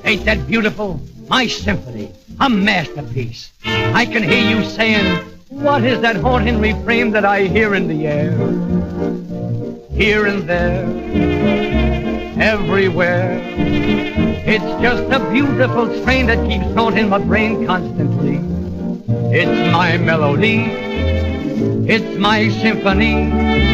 Ain't that beautiful? My symphony, a masterpiece. I can hear you saying, what is that haunting refrain that I hear in the air? Here and there, everywhere. It's just a beautiful strain that keeps haunting my brain constantly. It's my melody, it's my symphony.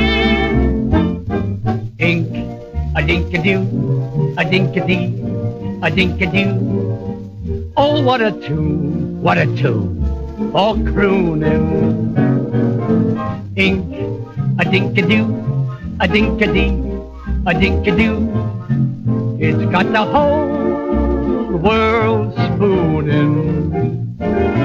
Ink, a dink-a-doo, a dink-a-dee, a dink-a-doo. Oh, what a tune for crooning. Ink, a dink-a-doo, a dink-a-dee, a dink-a-doo. It's got the whole world spooning.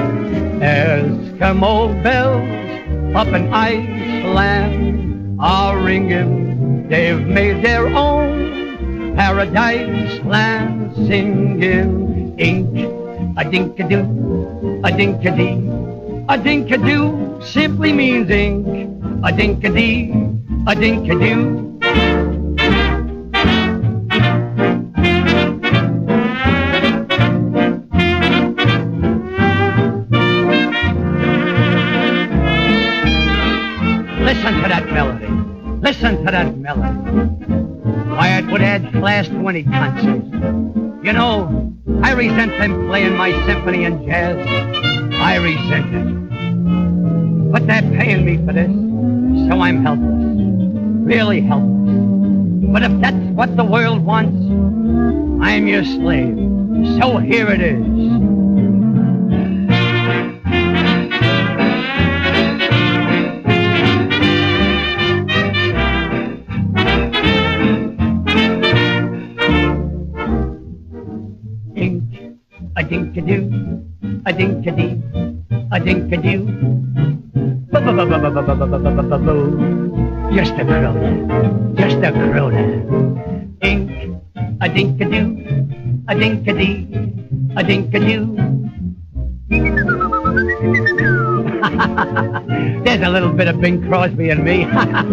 Eskimo bells up in Iceland are ringing. They've made their own paradise land singing. Ink, a dink-a-doo, a dink-a-dee. A dink-a-doo simply means ink. A dink-a-dee, a dink-a-doo. Listen to that melody. Listen to that melody. Why, it would add class to any concert. You know, I resent them playing my symphony and jazz. I resent it. But they're paying me for this, so I'm helpless. Really helpless. But if that's what the world wants, I'm your slave. So here it is. A dink-a-doo, a dink-a-dee, a dink-a-doo. Just a crooner, just a crooner. Ink, a dink-a-doo, a dink-a-dee, a dink-a-doo. There's a little bit of Bing Crosby in me.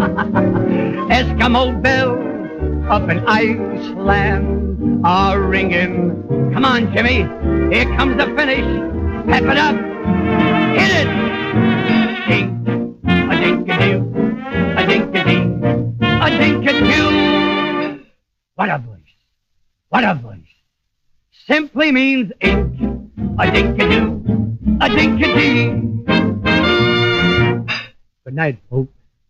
Eskimo bells up in Iceland are ringing. Come on, Jimmy. Here comes the finish. Pep it up. Hit it. Dink, a dink-a-doo, a dink-a-dee, a dink-a-doo. What a voice. What a voice. Simply means ink. A dink-a-doo, a dink-a-dee. Good night, folks.